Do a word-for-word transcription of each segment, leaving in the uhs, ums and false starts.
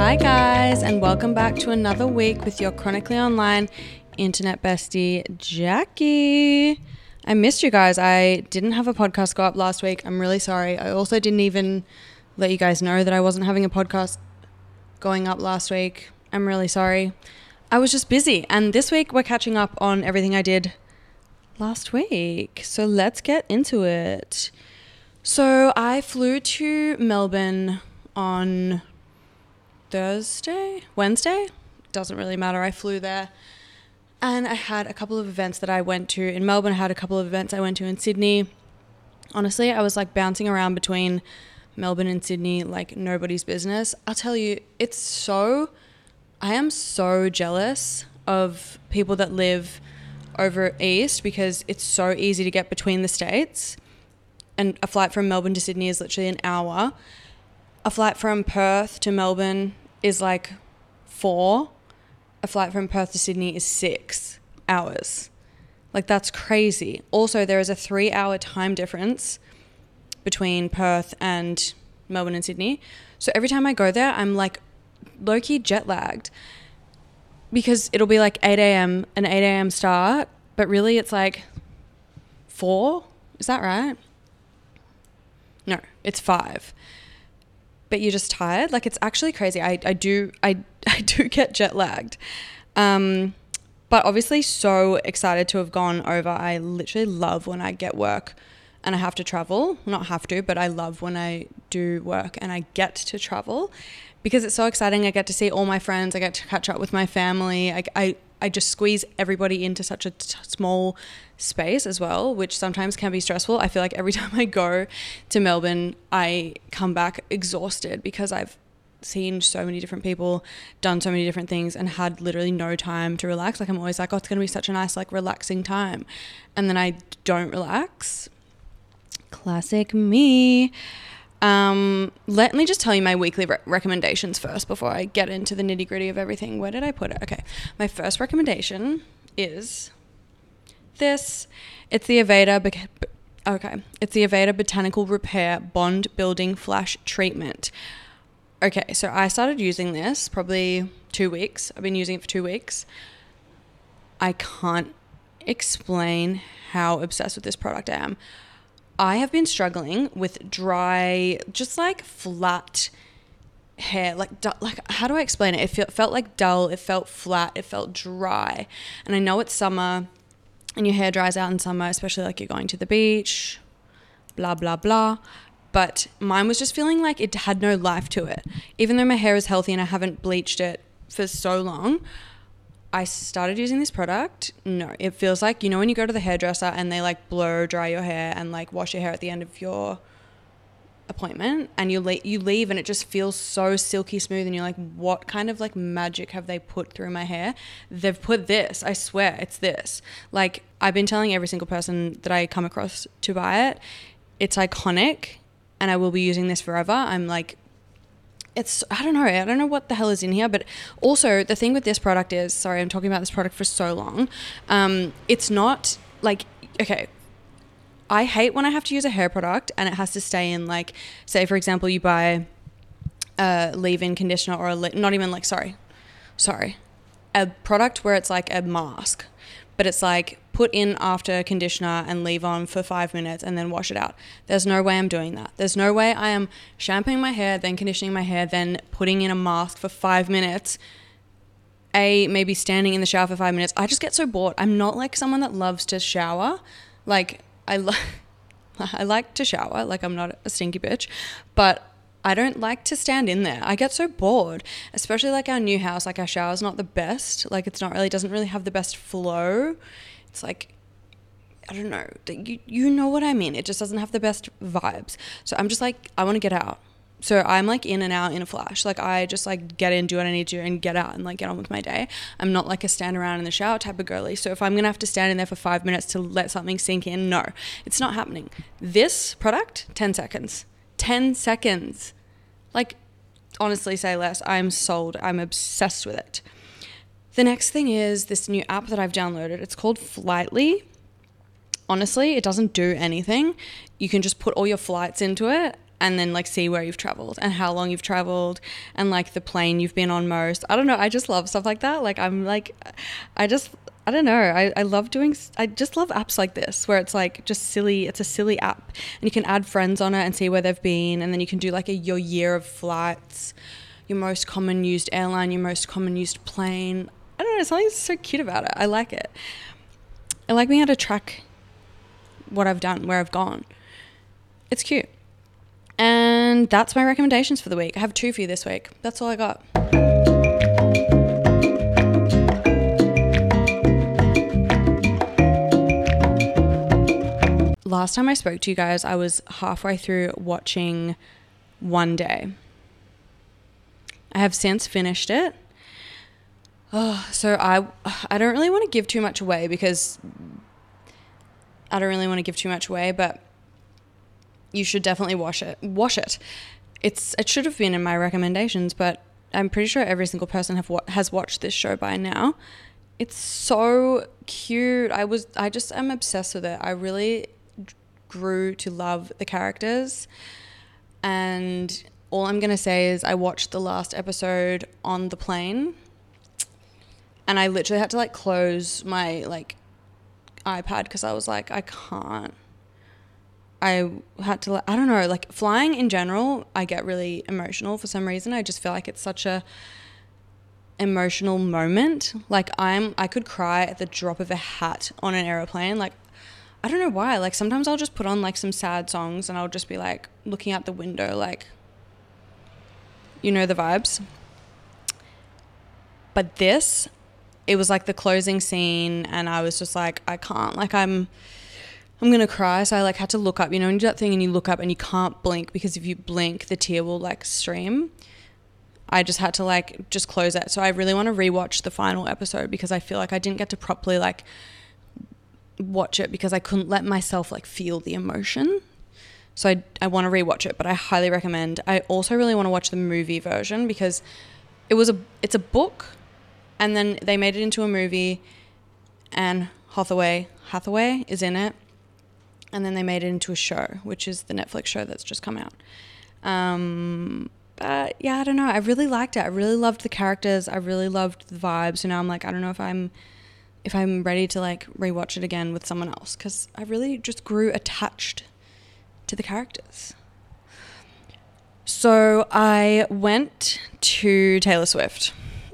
Hi guys, and welcome back to another week with your chronically online internet bestie, Jackie. I missed you guys. I didn't have a podcast go up last week. I'm really sorry. I also didn't even let you guys know that I wasn't having a podcast going up last week. I'm really sorry. I was just busy, and this week we're catching up on everything I did last week. So let's get into it. So I flew to Melbourne on Thursday, Wednesday, doesn't really matter. I flew there and I had a couple of events that I went to in Melbourne. I had a couple of events I went to in Sydney. Honestly, I was like bouncing around between Melbourne and Sydney like nobody's business. I'll tell you, it's so, I am so jealous of people that live over east because it's so easy to get between the states. And a flight from Melbourne to Sydney is literally an hour. A flight from Perth to Melbourne is like four. A flight from Perth to Sydney is six hours. Like, that's crazy. Also, there is a three hour time difference between Perth and Melbourne and Sydney. So every time I go there, I'm like low-key jet lagged because it'll be like eight a.m., an eight a.m. start, but really it's like four. Is that right? No, it's five. But you're just tired. Like, it's actually crazy. I, I do I I do get jet lagged. Um, but obviously so excited to have gone over. I literally love when I get work and I have to travel. Not have to, but I love when I do work and I get to travel because it's so exciting. I get to see all my friends. I get to catch up with my family. I, I, I just squeeze everybody into such a t- small space as well, which sometimes can be stressful. I feel like every time I go to Melbourne, I come back exhausted because I've seen so many different people, done so many different things, and had literally no time to relax. Like, I'm always like, oh, it's going to be such a nice, like, relaxing time. And then I don't relax. Classic me. Um, let me just tell you my weekly re- recommendations first before I get into the nitty gritty of everything. Where did I put it? Okay. My first recommendation is this. It's the Aveda. Be- okay. It's the Aveda Botanical Repair Bond Building Flash Treatment. Okay. So I started using this probably two weeks. I've been using it for two weeks. I can't explain how obsessed with this product I am. I have been struggling with dry, just like flat hair, like, du- like how do I explain it? It felt, felt like dull, it felt flat, it felt dry. And I know it's summer and your hair dries out in summer, especially like you're going to the beach, blah, blah, blah. But mine was just feeling like it had no life to it. Even though my hair is healthy and I haven't bleached it for so long, I started using this product. No, it feels like, you know, when you go to the hairdresser and they like blow dry your hair and like wash your hair at the end of your appointment and you, le- you leave and it just feels so silky smooth and you're like, what kind of like magic have they put through my hair? They've put this. I swear it's this. Like, I've been telling every single person that I come across to buy it. It's iconic and I will be using this forever. I'm like, It's, I don't know, I don't know what the hell is in here, but also the thing with this product is, sorry, I'm talking about this product for so long. Um, it's not like, okay, I hate when I have to use a hair product and it has to stay in, like, say for example, you buy a leave-in conditioner or a, le- not even like, sorry, sorry, a product where it's like a mask, but it's like put in after conditioner and leave on for five minutes and then wash it out. There's no way I'm doing that. There's no way I am shampooing my hair, then conditioning my hair, then putting in a mask for five minutes. A, maybe standing in the shower for five minutes. I just get so bored. I'm not like someone that loves to shower. Like, I, lo- I like to shower. Like, I'm not a stinky bitch. But I don't like to stand in there. I get so bored, especially like our new house. Like, our shower's not the best. Like, it's not really, doesn't really have the best flow. It's like, I don't know. You, you know what I mean? It just doesn't have the best vibes. So I'm just like, I want to get out. So I'm like in and out in a flash. Like, I just like get in, do what I need to do and get out and like get on with my day. I'm not like a stand around in the shower type of girly. So if I'm going to have to stand in there for five minutes to let something sink in, no, it's not happening. This product, ten seconds. ten seconds. Like, honestly, say less. I'm sold. I'm obsessed with it. The next thing is this new app that I've downloaded. It's called Flightly. Honestly, it doesn't do anything. You can just put all your flights into it and then like see where you've traveled and how long you've traveled and like the plane you've been on most. I don't know. I just love stuff like that. Like I'm like, I just, I don't know. I, I love doing, I just love apps like this where it's like just silly. It's a silly app and you can add friends on it and see where they've been. And then you can do like a, your year of flights, your most common used airline, your most common used plane. I don't know. Something's so cute about it. I like it. I like being able to track what I've done, where I've gone. It's cute. And that's my recommendations for the week. I have two for you this week. That's all I got. Last time I spoke to you guys, I was halfway through watching One Day. I have since finished it. Oh, so I I don't really want to give too much away because I don't really want to give too much away, but you should definitely watch it. Watch it. It's it should have been in my recommendations, but I'm pretty sure every single person have has watched this show by now. It's so cute. I was I just am obsessed with it. I really grew to love the characters, and all I'm gonna say is I watched the last episode on the plane, and I literally had to like close my like iPad because I was like, I can't. I had to, I don't know, like flying in general, I get really emotional for some reason. I just feel like it's such a emotional moment. Like I'm, I could cry at the drop of a hat on an airplane. Like, I don't know why. Like sometimes I'll just put on like some sad songs and I'll just be like looking out the window, like, you know, the vibes. But this, it was like the closing scene and I was just like, I can't, like I'm, I'm going to cry. So I like had to look up, you know, and you do that thing and you look up and you can't blink because if you blink, the tear will like stream. I just had to like just close it. So I really want to rewatch the final episode because I feel like I didn't get to properly like watch it because I couldn't let myself like feel the emotion. So I, I want to rewatch it, but I highly recommend. I also really want to watch the movie version because it was a, it's a book and then they made it into a movie and Hathaway, Hathaway is in it. And then they made it into a show, which is the Netflix show that's just come out. Um, but yeah, I don't know. I really liked it. I really loved the characters. I really loved the vibes. So now I'm like, I don't know if I'm, if I'm ready to like rewatch it again with someone else because I really just grew attached to the characters. So I went to Taylor Swift.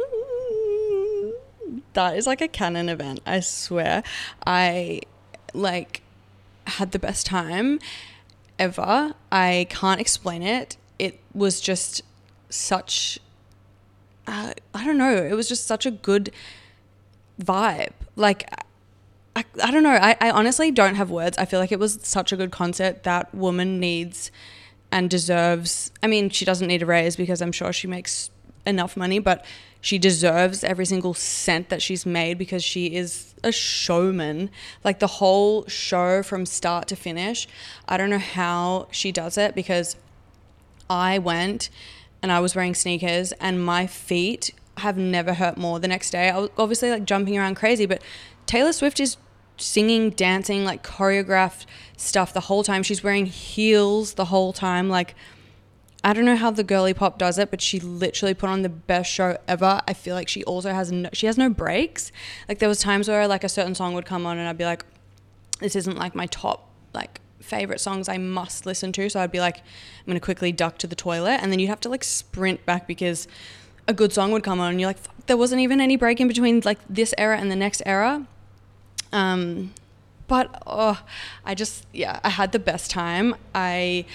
That is like a canon event, I swear. I like had the best time ever. I can't explain it. It was just such, uh, I don't know, it was just such a good vibe. Like, I, I don't know, I, I honestly don't have words. I feel like it was such a good concert. That woman needs and deserves, I mean, she doesn't need a raise because I'm sure she makes enough money, but she deserves every single cent that she's made because she is a showman. Like the whole show from start to finish, I don't know how she does it because I went and I was wearing sneakers and my feet have never hurt more the next day. I was obviously like jumping around crazy, but Taylor Swift is singing, dancing, like choreographed stuff the whole time. She's wearing heels the whole time. Like, I don't know how the girly pop does it, but she literally put on the best show ever. I feel like she also has no, she has no breaks. Like there was times where like a certain song would come on and I'd be like, this isn't like my top like favorite songs I must listen to. So I'd be like, I'm going to quickly duck to the toilet. And then you'd have to like sprint back because a good song would come on and you're like, fuck, there wasn't even any break in between like this era and the next era. Um, but oh, I just, yeah, I had the best time. I...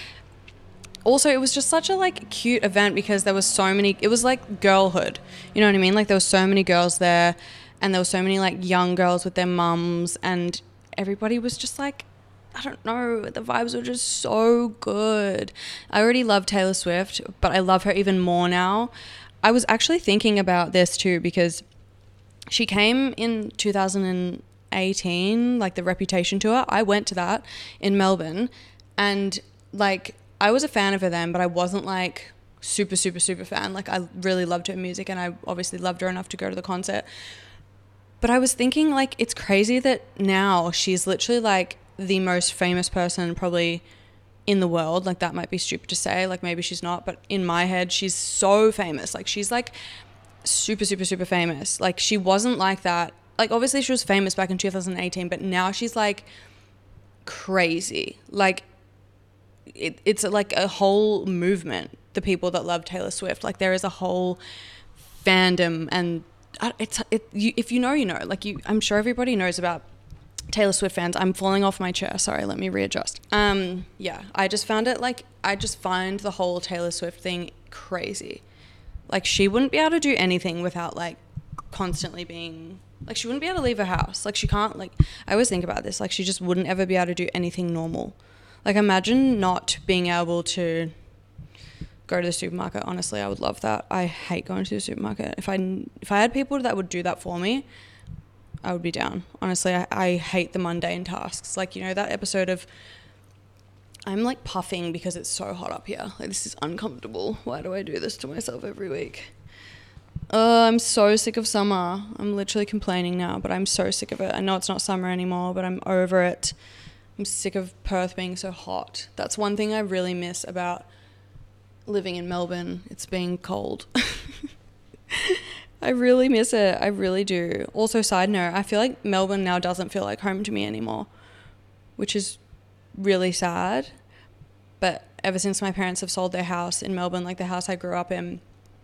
Also, it was just such a like cute event because there was so many, it was like girlhood, you know what I mean? Like there was so many girls there and there were so many like young girls with their mums and everybody was just like, I don't know, the vibes were just so good. I already love Taylor Swift, but I love her even more now. I was actually thinking about this too because she came in two thousand eighteen, like the Reputation tour. I went to that in Melbourne and like, I was a fan of her then, but I wasn't like super, super, super fan. Like I really loved her music and I obviously loved her enough to go to the concert. But I was thinking like, it's crazy that now she's literally like the most famous person probably in the world. Like, that might be stupid to say. Like, maybe she's not. But in my head, she's so famous. Like, she's, like, super, super, super famous. Like, she wasn't like that. Like, obviously, she was famous back in two thousand eighteen. But now she's, like, crazy. Like, it, it's, like, a whole movement. The people that love Taylor Swift. Like, there is a whole fandom. And it's it. You, if you know, you know. Like, you, I'm sure everybody knows about Taylor Swift fans. I'm falling off my chair. Sorry, let me readjust. Um, yeah, I just found it like, I just find the whole Taylor Swift thing crazy. Like, she wouldn't be able to do anything without like constantly being, like, she wouldn't be able to leave her house. Like, she can't, like, I always think about this, like, she just wouldn't ever be able to do anything normal. Like, imagine not being able to go to the supermarket. Honestly, I would love that. I hate going to the supermarket. If I, if I had people that would do that for me, I would be down. Honestly, I, I hate the mundane tasks. Like, you know, that episode of, I'm like puffing because it's so hot up here. Like, this is uncomfortable. Why do I do this to myself every week? Uh, I'm so sick of summer. I'm literally complaining now, but I'm so sick of it. I know it's not summer anymore, but I'm over it. I'm sick of Perth being so hot. That's one thing I really miss about living in Melbourne. It's being cold. I really miss it. I really do. Also, side note, I feel like Melbourne now doesn't feel like home to me anymore, which is really sad. But ever since my parents have sold their house in Melbourne, like the house I grew up in,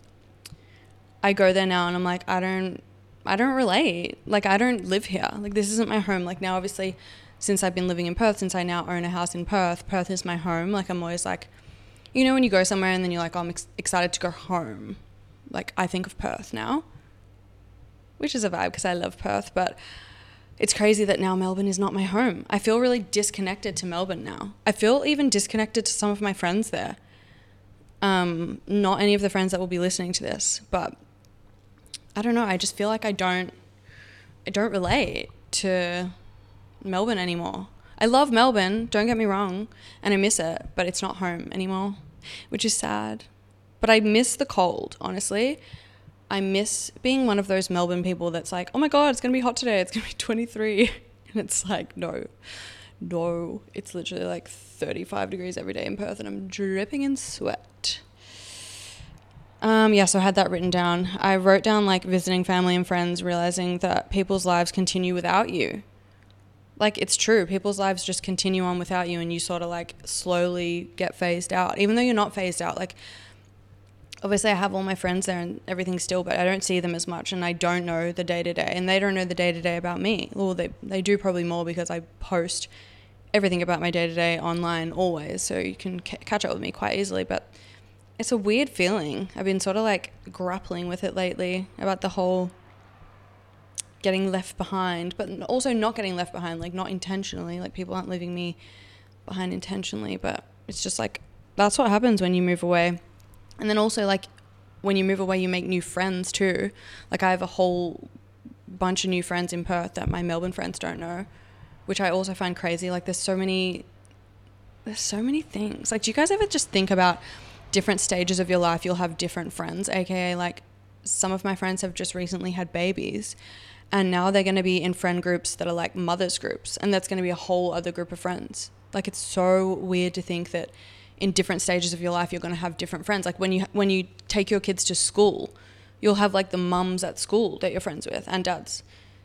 I go there now and I'm like, I don't, I don't relate. Like, I don't live here. Like, this isn't my home. Like, now, obviously, since I've been living in Perth, since I now own a house in Perth, Perth is my home. Like, I'm always like, you know, when you go somewhere and then you're like, oh, I'm ex- excited to go home. Like, I think of Perth now, which is a vibe because I love Perth, but it's crazy that now Melbourne is not my home. I feel really disconnected to Melbourne now. I feel even disconnected to some of my friends there. Um, not any of the friends that will be listening to this, but I don't know. I just feel like I don't, I don't relate to Melbourne anymore. I love Melbourne, don't get me wrong, and I miss it, but it's not home anymore, which is sad. But I miss the cold, honestly. I miss being one of those Melbourne people that's like, oh my God, it's going to be hot today. It's going to be twenty-three. And it's like, no, no. It's literally like thirty-five degrees every day in Perth and I'm dripping in sweat. Um, yeah, so I had that written down. I wrote down like visiting family and friends, realizing that people's lives continue without you. Like, it's true. People's lives just continue on without you and you sort of like slowly get phased out, even though you're not phased out. Like, obviously I have all my friends there and everything still, but I don't see them as much and I don't know the day-to-day and they don't know the day-to-day about me. Well, they, they do probably more because I post everything about my day-to-day online always, so you can c- catch up with me quite easily, but it's a weird feeling. I've been sort of like grappling with it lately about the whole getting left behind, but also not getting left behind, like not intentionally, like people aren't leaving me behind intentionally, but it's just like, that's what happens when you move away. And then also, like, when you move away, you make new friends too. Like, I have a whole bunch of new friends in Perth that my Melbourne friends don't know, which I also find crazy. Like, there's so many, there's so many things. Like, do you guys ever just think about different stages of your life? You'll have different friends, aka like some of my friends have just recently had babies and now they're going to be in friend groups that are like mothers groups, and that's going to be a whole other group of friends. Like, it's so weird to think that in different stages of your life, you're going to have different friends. Like when you, when you take your kids to school, you'll have like the mums at school that you're friends with and dads.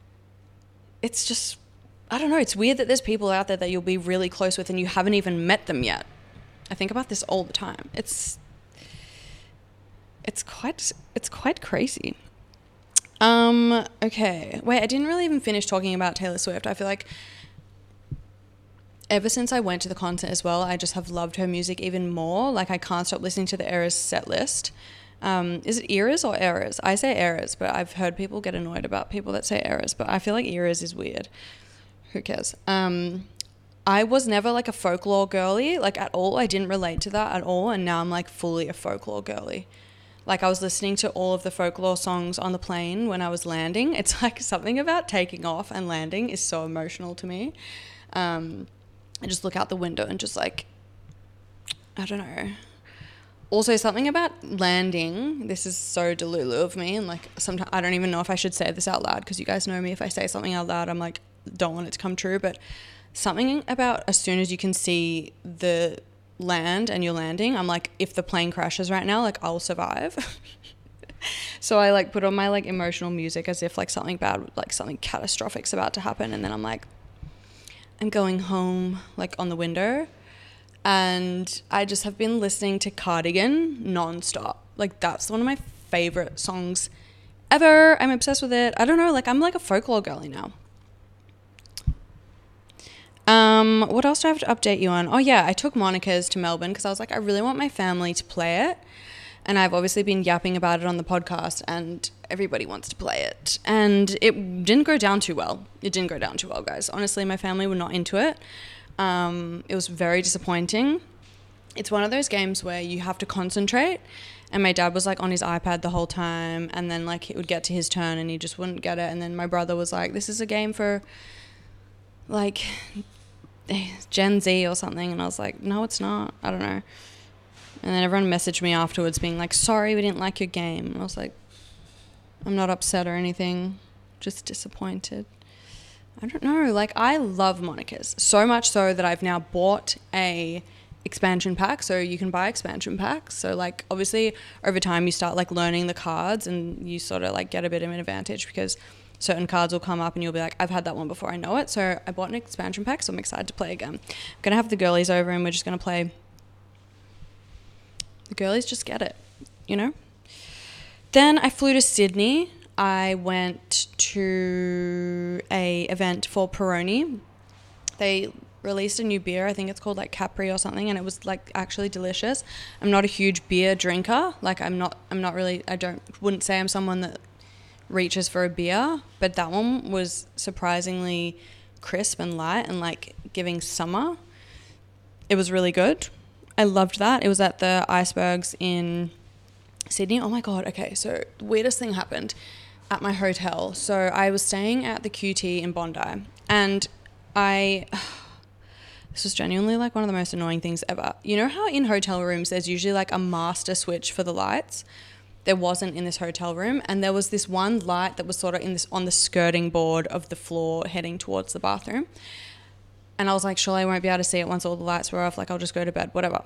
It's just, I don't know. It's weird that there's people out there that you'll be really close with and you haven't even met them yet. I think about this all the time. It's, it's quite, it's quite crazy. Um, okay. Wait, I didn't really even finish talking about Taylor Swift. I feel like ever since I went to the concert as well, I just have loved her music even more. Like, I can't stop listening to the Eras set list. Um, is it Eras or Eras? I say Eras, but I've heard people get annoyed about people that say Eras, but I feel like Eras is weird. Who cares? Um, I was never like a folklore girly, like at all. I didn't relate to that at all, and now I'm like fully a folklore girly. Like, I was listening to all of the folklore songs on the plane when I was landing. It's like something about taking off and landing is so emotional to me. Um, I just look out the window and just like, I don't know. Also, something about landing, this is so delulu of me, and like sometimes I don't even know if I should say this out loud because you guys know me. If I say something out loud, I'm like, don't want it to come true, but something about as soon as you can see the land and you're landing, I'm like, if the plane crashes right now, like I'll survive. So I like put on my like emotional music as if like something bad, like something catastrophic's about to happen. And then I'm like, I'm going home, like on the window. And I just have been listening to Cardigan nonstop. Like that's one of my favorite songs ever. I'm obsessed with it. I don't know, like I'm like a folklore girly now. Um, what else do I have to update you on? Oh yeah, I took Monica's to Melbourne because I was like, I really want my family to play it. And I've obviously been yapping about it on the podcast and everybody wants to play it. And it didn't go down too well. It didn't go down too well, guys. Honestly, my family were not into it. Um, it was very disappointing. It's one of those games where you have to concentrate. And my dad was like on his iPad the whole time. And then like it would get to his turn and he just wouldn't get it. And then my brother was like, this is a game for like Gen Z or something. And I was like, no, it's not. I don't know. And then everyone messaged me afterwards being like, sorry, we didn't like your game. And I was like, I'm not upset or anything, just disappointed. I don't know. Like, I love Monica's so much so that I've now bought a expansion pack. So you can buy expansion packs. So like, obviously over time you start like learning the cards and you sort of like get a bit of an advantage because certain cards will come up and you'll be like, I've had that one before, I know it. So I bought an expansion pack. So I'm excited to play again. I'm going to have the girlies over and we're just going to play. The girlies just get it, you know? Then I flew to Sydney. I went to a event for Peroni. They released a new beer. I think it's called like Capri or something. And it was like actually delicious. I'm not a huge beer drinker. Like I'm not, I'm not really, I don't, wouldn't say I'm someone that reaches for a beer. But that one was surprisingly crisp and light and like giving summer. It was really good. I loved that. It was at the Icebergs in Sydney. Oh my God. Okay. So the weirdest thing happened at my hotel. So I was staying at the Q T in Bondi and I, this was genuinely like one of the most annoying things ever. You know how in hotel rooms, there's usually like a master switch for the lights? There wasn't in this hotel room. And there was this one light that was sort of in this, on the skirting board of the floor heading towards the bathroom. And I was like, surely I won't be able to see it once all the lights were off. Like, I'll just go to bed, whatever.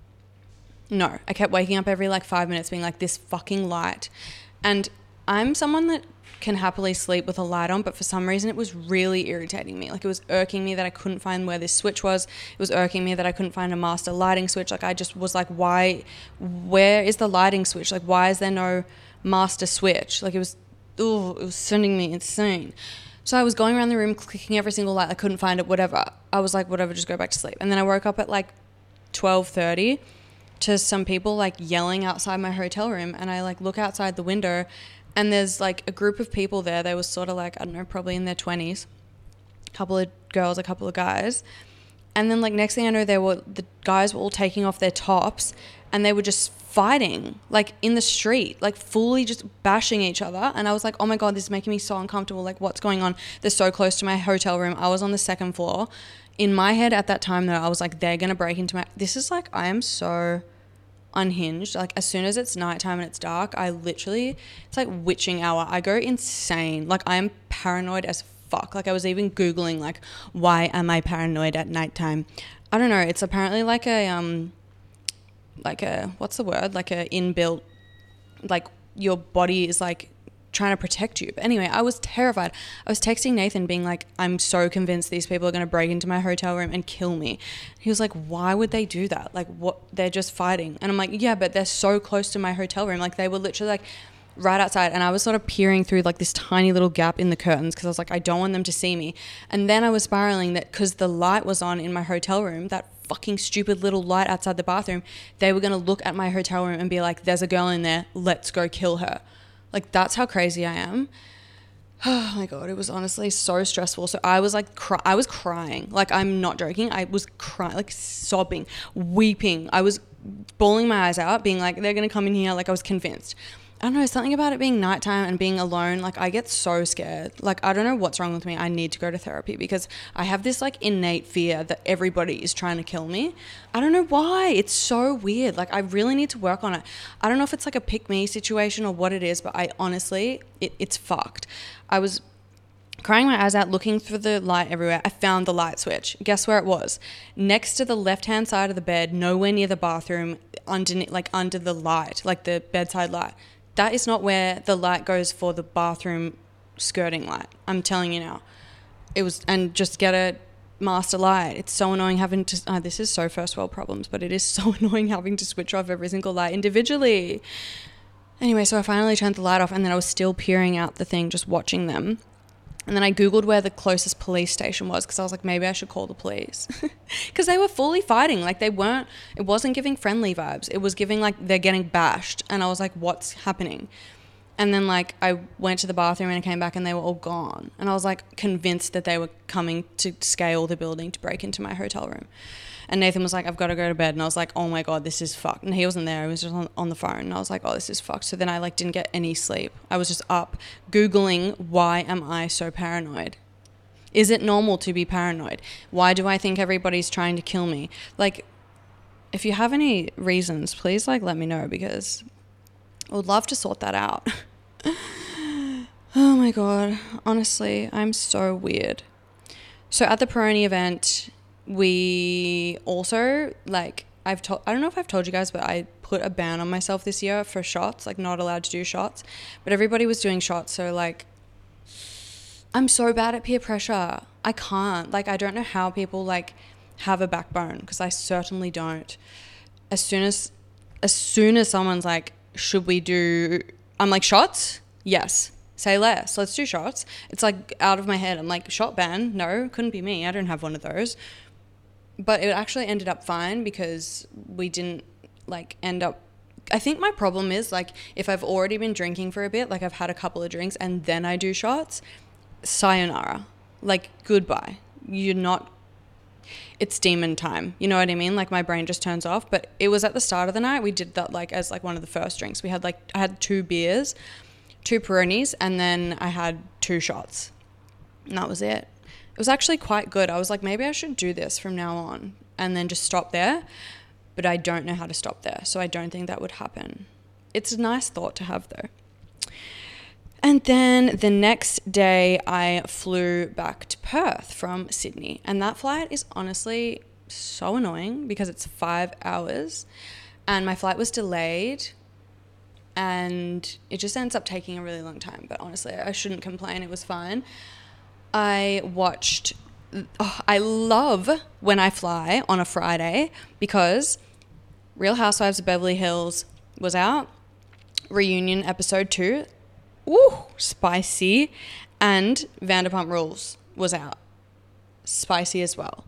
No, I kept waking up every like five minutes being like, this fucking light. And I'm someone that can happily sleep with a light on, but for some reason it was really irritating me. Like it was irking me that I couldn't find where this switch was. It was irking me that I couldn't find a master lighting switch. Like I just was like, why, where is the lighting switch? Like, why is there no master switch? Like it was, oh, it was sending me insane. So I was going around the room clicking every single light. I couldn't find it, whatever. I was like, whatever, just go back to sleep. And then I woke up at like twelve thirty to some people like yelling outside my hotel room. And I like look outside the window and there's like a group of people there. They were sort of like, I don't know, probably in their twenties. A couple of girls, a couple of guys. And then like next thing I know, they were, the guys were all taking off their tops and they were just fighting like in the street, like fully just bashing each other. And I was like, oh my God, this is making me so uncomfortable. Like what's going on? They're so close to my hotel room. I was on the second floor. In my head at that time though, I was like, they're going to break into my, this is like, I am so unhinged. Like as soon as it's nighttime and it's dark, I literally, it's like witching hour. I go insane. Like I am paranoid as fuck. Like I was even Googling like, why am I paranoid at nighttime? I don't know. It's apparently like a, um, like a, what's the word? Like a inbuilt, like your body is like trying to protect you. But anyway, I was terrified. I was texting Nathan being like, I'm so convinced these people are going to break into my hotel room and kill me. He was like, why would they do that? Like what? They're just fighting. And I'm like, yeah, but they're so close to my hotel room. Like they were literally like right outside. And I was sort of peering through like this tiny little gap in the curtains because I was like, I don't want them to see me. And then I was spiraling that because the light was on in my hotel room, that fucking stupid little light outside the bathroom, they were going to look at my hotel room and be like, there's a girl in there, let's go kill her. Like that's how crazy I am. Oh my God, it was honestly so stressful. So I was like, cry- I was crying. Like I'm not joking. I was crying, like sobbing, weeping. I was bawling my eyes out, being like, they're going to come in here. Like I was convinced. I don't know, something about it being nighttime and being alone. Like I get so scared. Like I don't know what's wrong with me. I need to go to therapy because I have this like innate fear that everybody is trying to kill me. I don't know why. It's so weird. Like I really need to work on it. I don't know if it's like a pick me situation or what it is, but I honestly, it, it's fucked. I was crying my eyes out, looking for the light everywhere. I found the light switch. Guess where it was? Next to the left-hand side of the bed, nowhere near the bathroom, underneath, like under the light, like the bedside light. That is not where the light goes for the bathroom skirting light. I'm telling you now. It was, and just get a master light. It's so annoying having to, oh, this is so first world problems, but it is so annoying having to switch off every single light individually. Anyway, so I finally turned the light off, and then I was still peering out the thing, just watching them. And then I Googled where the closest police station was, because I was like, maybe I should call the police. Because they were fully fighting. Like, they weren't, it wasn't giving friendly vibes. It was giving like they're getting bashed. And I was like, what's happening? And then like I went to the bathroom and I came back and they were all gone. And I was like convinced that they were coming to scale the building to break into my hotel room. And Nathan was like, I've got to go to bed. And I was like, oh my God, this is fucked. And he wasn't there. He was just on, on the phone. And I was like, oh, this is fucked. So then I like didn't get any sleep. I was just up Googling, why am I so paranoid? Is it normal to be paranoid? Why do I think everybody's trying to kill me? Like, if you have any reasons, please like let me know, because I would love to sort that out. Oh my God. Honestly, I'm so weird. So at the Peroni event, we also, like, I've told, I don't know if I've told you guys, but I put a ban on myself this year for shots, like not allowed to do shots, but everybody was doing shots. So like, I'm so bad at peer pressure. I can't, like, I don't know how people like have a backbone, because I certainly don't. As soon as, as soon as someone's like, should we do, I'm like, shots? Yes. Say less. Let's do shots. It's like out of my head. I'm like, shot ban? No, couldn't be me. I don't have one of those. But it actually ended up fine, because we didn't like end up, I think my problem is like, if I've already been drinking for a bit, like I've had a couple of drinks and then I do shots, sayonara, like goodbye. You're not, it's demon time. You know what I mean? Like my brain just turns off. But it was at the start of the night. We did that like as like one of the first drinks. We had like, I had two beers, two Peronis, and then I had two shots. And that was it. It was actually quite good. I was like, maybe I should do this from now on and then just stop there. But I don't know how to stop there. So I don't think that would happen. It's a nice thought to have though. And then the next day I flew back to Perth from Sydney. And that flight is honestly so annoying, because it's five hours and my flight was delayed. And it just ends up taking a really long time. But honestly, I shouldn't complain. It was fine. I watched, oh, I love when I fly on a Friday, because Real Housewives of Beverly Hills was out. Reunion episode two. Ooh, spicy. And Vanderpump Rules was out. Spicy as well.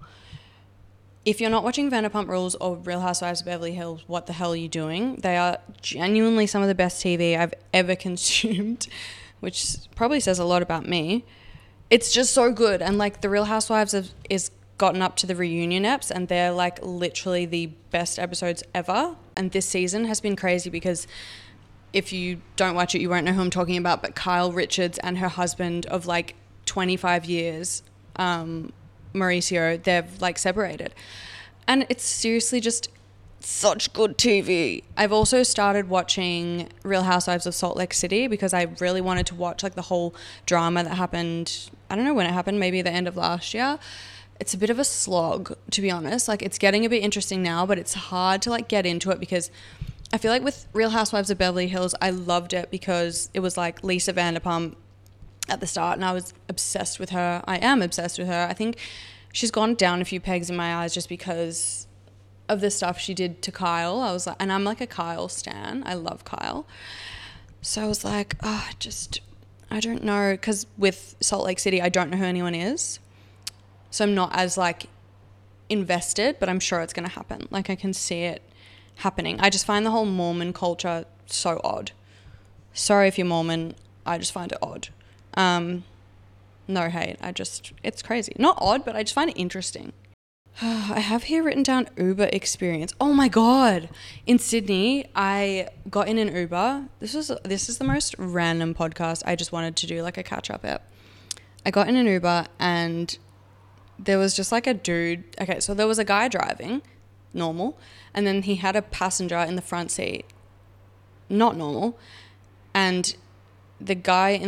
If you're not watching Vanderpump Rules or Real Housewives of Beverly Hills, what the hell are you doing? They are genuinely some of the best T V I've ever consumed, which probably says a lot about me. It's just so good. And like the Real Housewives have is gotten up to the reunion eps, and they're like literally the best episodes ever. And this season has been crazy, because if you don't watch it, you won't know who I'm talking about, but Kyle Richards and her husband of like twenty-five years, um, Mauricio, they've like separated. And it's seriously just such good T V. I've also started watching Real Housewives of Salt Lake City, because I really wanted to watch like the whole drama that happened. I don't know when it happened, maybe the end of last year. It's a bit of a slog, to be honest. Like, it's getting a bit interesting now, but it's hard to like get into it, because I feel like with Real Housewives of Beverly Hills, I loved it because it was like Lisa Vanderpump at the start, and I was obsessed with her. I am obsessed with her. I think she's gone down a few pegs in my eyes just because of the stuff she did to Kyle. I was like, and I'm like a Kyle stan. I love Kyle. So I was like, oh, just, I don't know. Because with Salt Lake City, I don't know who anyone is. So I'm not as like invested, but I'm sure it's going to happen. Like, I can see it happening. I just find the whole Mormon culture so odd. Sorry if you're Mormon. I just find it odd. Um, no hate. I just, it's crazy. Not odd, but I just find it interesting. I have here written down Uber experience. Oh my God. In Sydney, I got in an Uber. This was, this is the most random podcast. I just wanted to do like a catch up app. I got in an Uber and there was just like a dude. Okay. So there was a guy driving, normal. And then he had a passenger in the front seat, not normal. And the guy in the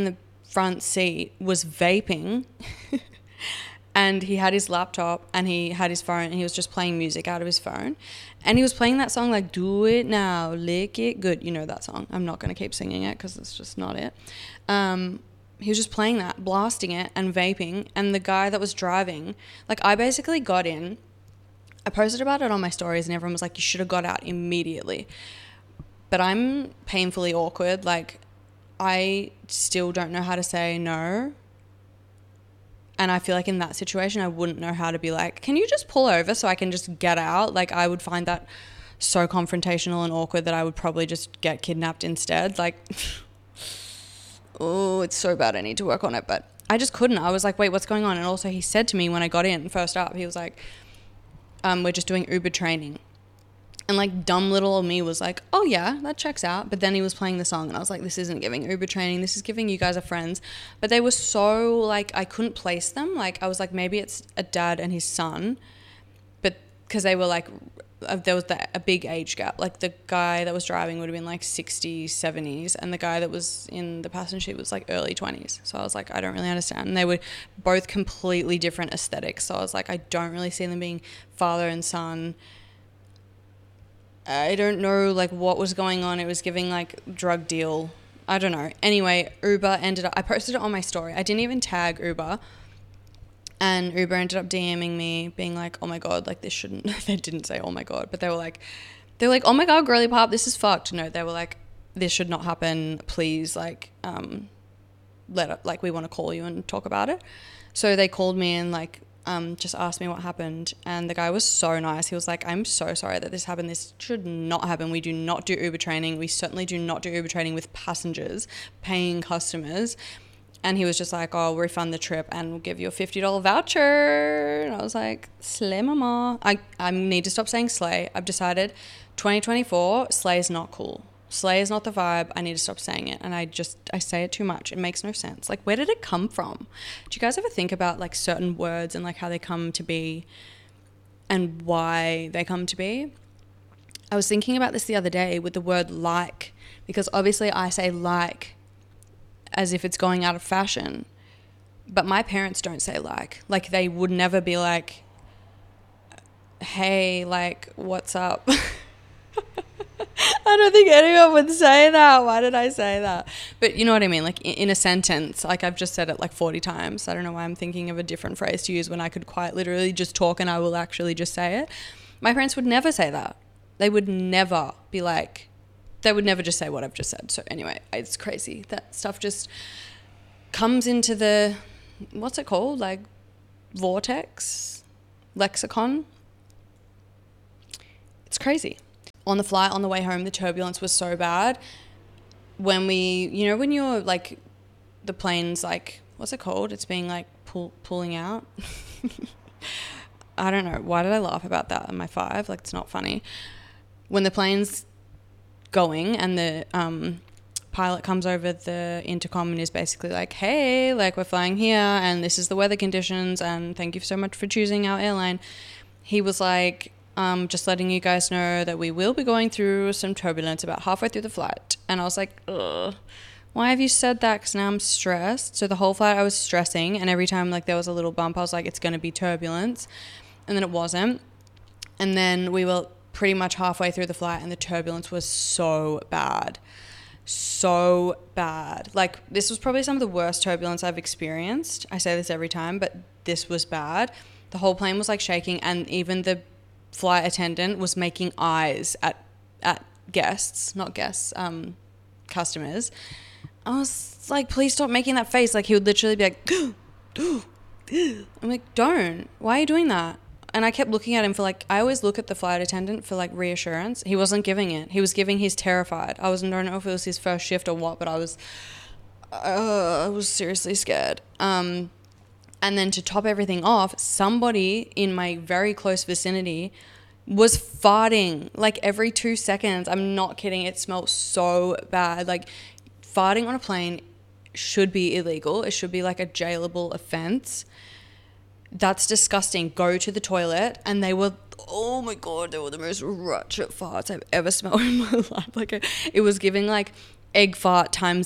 front seat was vaping and he had his laptop and he had his phone and he was just playing music out of his phone. And he was playing that song like, do it now, lick it good. You know that song. I'm not going to keep singing it because it's just not it. Um, he was just playing that, blasting it and vaping. And the guy that was driving, like I basically got in. I posted about it on my stories and everyone was like, you should have got out immediately. But I'm painfully awkward. Like I still don't know how to say no. And I feel like in that situation, I wouldn't know how to be like, can you just pull over so I can just get out? Like I would find that so confrontational and awkward that I would probably just get kidnapped instead. Like, oh, it's so bad. I need to work on it. But I just couldn't. I was like, wait, what's going on? And also he said to me when I got in first up, he was like, um, we're just doing Uber training. And like dumb little old me was like, oh yeah, that checks out. But then he was playing the song and I was like, this isn't giving Uber training. This is giving you guys are friends. But they were so like, I couldn't place them. Like I was like, maybe it's a dad and his son. But because they were like, uh, there was that, a big age gap. Like the guy that was driving would have been like sixties, seventies. And the guy that was in the passenger seat was like early twenties. So I was like, I don't really understand. And they were both completely different aesthetics. So I was like, I don't really see them being father and son. I don't know like what was going on. It was giving like drug deal. I don't know. Anyway, Uber ended up, I posted it on my story. I didn't even tag Uber. And Uber ended up DMing me being like, oh my God, like this shouldn't, they didn't say oh my God, but they were like, they were like, oh my God, girly pop, this is fucked. No, they were like, this should not happen. Please like, um, let it, like we want to call you and talk about it. So they called me and like, Um, just asked me what happened, and the guy was so nice. He was like, I'm so sorry that this happened. This should not happen. We do not do Uber training. We certainly do not do Uber training with passengers, paying customers. And he was just like, oh, we'll refund the trip and we'll give you a fifty dollars voucher. And I was like, slay mama. I, I need to stop saying slay. I've decided twenty twenty-four, slay is not cool. Slay is not the vibe. I need to stop saying it. And I just, I say it too much. It makes no sense. Like, where did it come from? Do you guys ever think about like certain words and like how they come to be and why they come to be? I was thinking about this the other day with the word like, because obviously I say like as if it's going out of fashion, but my parents don't say like. Like they would never be like, hey, like, what's up? I don't think anyone would say that. Why did I say that? But you know what I mean? Like in, in a sentence, like I've just said it like forty times. I don't know why I'm thinking of a different phrase to use when I could quite literally just talk and I will actually just say it. My parents would never say that. They would never be like, they would never just say what I've just said. So anyway, it's crazy. That stuff just comes into the, what's it called? Like vortex, lexicon. It's crazy. On the flight, on the way home, the turbulence was so bad. When we, you know, when you're like, the plane's like, what's it called? It's being like pull, pulling out. I don't know. Why did I laugh about that on my five? Like, it's not funny. When the plane's going and the um, pilot comes over the intercom and is basically like, hey, like we're flying here and this is the weather conditions and thank you so much for choosing our airline. He was like, Um, just letting you guys know that we will be going through some turbulence about halfway through the flight. And I was like, ugh, why have you said that? Because now I'm stressed. So the whole flight I was stressing, and every time like there was a little bump, I was like, it's going to be turbulence. And then it wasn't. And then we were pretty much halfway through the flight and the turbulence was so bad. So bad. Like this was probably some of the worst turbulence I've experienced. I say this every time, but this was bad. The whole plane was like shaking, and even the flight attendant was making eyes at at guests, not guests, um, customers. I was like, please stop making that face. Like he would literally be like, I'm like, don't. Why are you doing that? And I kept looking at him for like, I always look at the flight attendant for like reassurance. He wasn't giving it. He was giving his terrified. I was I don't know if it was his first shift or what, but I was, uh, I was seriously scared. Um, And then to top everything off, somebody in my very close vicinity was farting like every two seconds. I'm not kidding. It smelled so bad. Like farting on a plane should be illegal. It should be like a jailable offense. That's disgusting. Go to the toilet. And they were, oh my God, they were the most ratchet farts I've ever smelled in my life. Like it was giving like egg fart times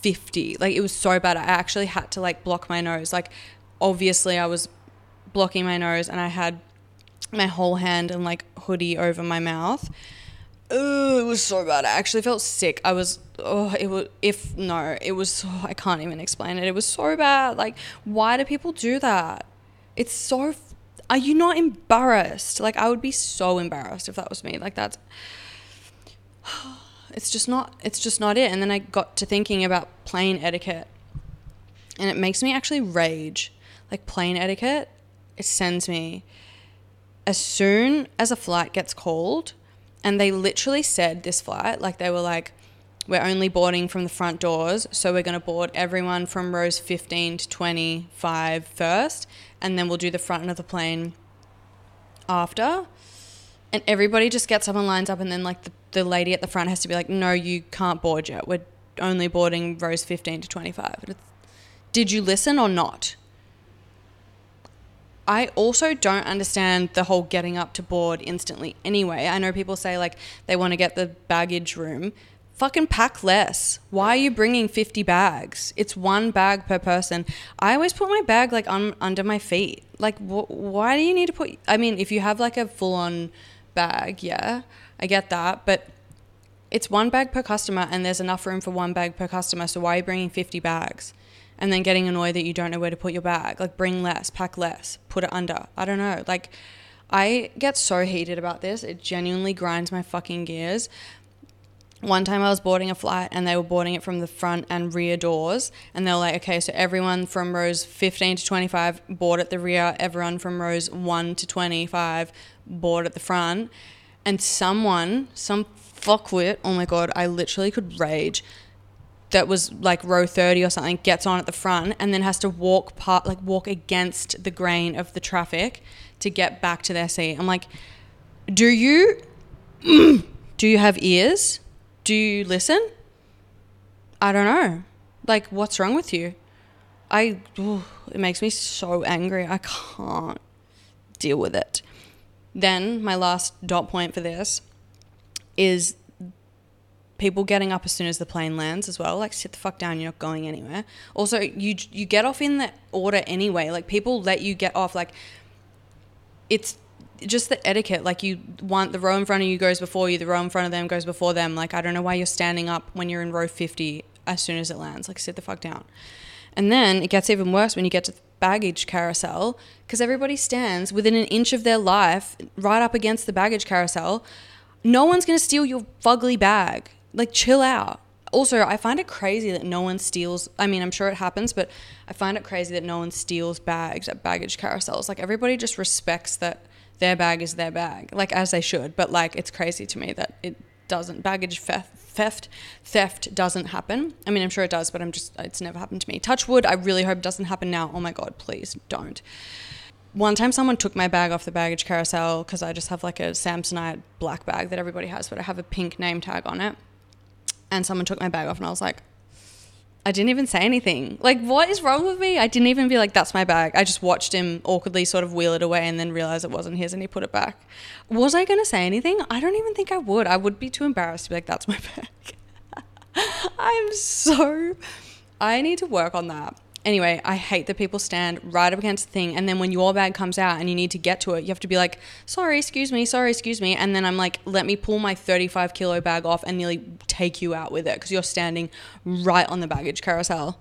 fifty. Like, it was so bad. I actually had to like block my nose. Like, obviously I was blocking my nose and I had my whole hand and like hoodie over my mouth. Oh, it was so bad. I actually felt sick. I was, oh, it was, if, no, it was, oh, I can't even explain it. It was so bad. Like, why do people do that? It's so, are you not embarrassed? Like, I would be so embarrassed if that was me. Like, that's, it's just not, it's just not it. And then I got to thinking about plane etiquette, and it makes me actually rage. Like, plane etiquette, it sends me, as soon as a flight gets called, and they literally said this flight, like they were like, we're only boarding from the front doors, so we're going to board everyone from rows fifteen to twenty-five first, and then we'll do the front of the plane after. And everybody just gets up and lines up, and then like the, the lady at the front has to be like, no, you can't board yet. We're only boarding rows fifteen to twenty-five. Did you listen or not? I also don't understand the whole getting up to board instantly anyway. I know people say like they want to get the baggage room. Fucking pack less. Why are you bringing fifty bags? It's one bag per person. I always put my bag like un- under my feet. Like wh- why do you need to put, I mean, if you have like a full on bag, yeah, I get that. But it's one bag per customer and there's enough room for one bag per customer. So why are you bringing fifty bags? And then getting annoyed that you don't know where to put your bag. Like, bring less, pack less, put it under. I don't know. Like, I get so heated about this. It genuinely grinds my fucking gears. One time I was boarding a flight and they were boarding it from the front and rear doors. And they were like, okay, so everyone from rows fifteen to twenty-five board at the rear. Everyone from rows one to twenty-five board at the front. And someone, some fuckwit, oh my God, I literally could rage, that was like row thirty or something, gets on at the front and then has to walk part, like walk against the grain of the traffic to get back to their seat. I'm like, do you, do you have ears? Do you listen? I don't know. Like, what's wrong with you? I, ooh, it makes me so angry. I can't deal with it. Then my last dot point for this is people getting up as soon as the plane lands as well. Like, sit the fuck down, you're not going anywhere. Also, you you get off in the order anyway. Like, people let you get off. Like, it's just the etiquette. Like, you want the row in front of you goes before you, the row in front of them goes before them. Like, I don't know why you're standing up when you're in row fifty as soon as it lands. Like, sit the fuck down. And then it gets even worse when you get to the baggage carousel, because everybody stands within an inch of their life right up against the baggage carousel. No one's going to steal your fugly bag. Like, chill out. Also, I find it crazy that no one steals. I mean, I'm sure it happens, but I find it crazy that no one steals bags at baggage carousels. Like, everybody just respects that their bag is their bag, like, as they should. But, like, it's crazy to me that it doesn't. Baggage theft, theft, theft doesn't happen. I mean, I'm sure it does, but I'm just, it's never happened to me. Touch wood, I really hope it doesn't happen now. Oh my God, please don't. One time someone took my bag off the baggage carousel because I just have like a Samsonite black bag that everybody has, but I have a pink name tag on it. And someone took my bag off and I was like, I didn't even say anything. Like, what is wrong with me? I didn't even be like, that's my bag. I just watched him awkwardly sort of wheel it away and then realized it wasn't his and he put it back. Was I going to say anything? I don't even think I would. I would be too embarrassed to be like, that's my bag. I'm so, I need to work on that. Anyway, I hate that people stand right up against the thing, and then when your bag comes out and you need to get to it, you have to be like, sorry, excuse me, sorry, excuse me. And then I'm like, let me pull my thirty-five kilo bag off and nearly take you out with it because you're standing right on the baggage carousel.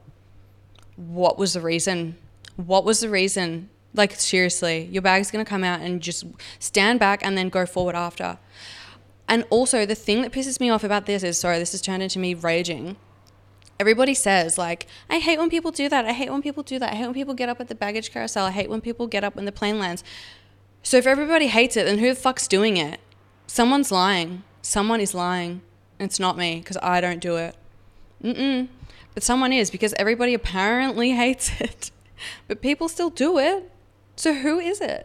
What was the reason? What was the reason? Like, seriously, your bag's going to come out and just stand back and then go forward after. And also, the thing that pisses me off about this is, sorry, this has turned into me raging. Everybody says, like, I hate when people do that. I hate when people do that. I hate when people get up at the baggage carousel. I hate when people get up when the plane lands. So if everybody hates it, then who the fuck's doing it? Someone's lying. Someone is lying. It's not me, because I don't do it. Mm-mm. But someone is, because everybody apparently hates it. But people still do it. So who is it?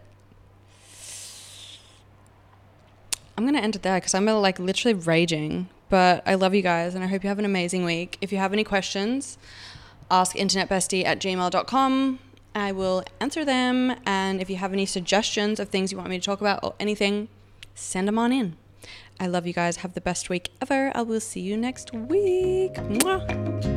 I'm going to end it there because I'm like literally raging. But I love you guys and I hope you have an amazing week. If you have any questions, ask internetbestie at gmail dot com. I will answer them. And if you have any suggestions of things you want me to talk about or anything, send them on in. I love you guys. Have the best week ever. I will see you next week. Mwah.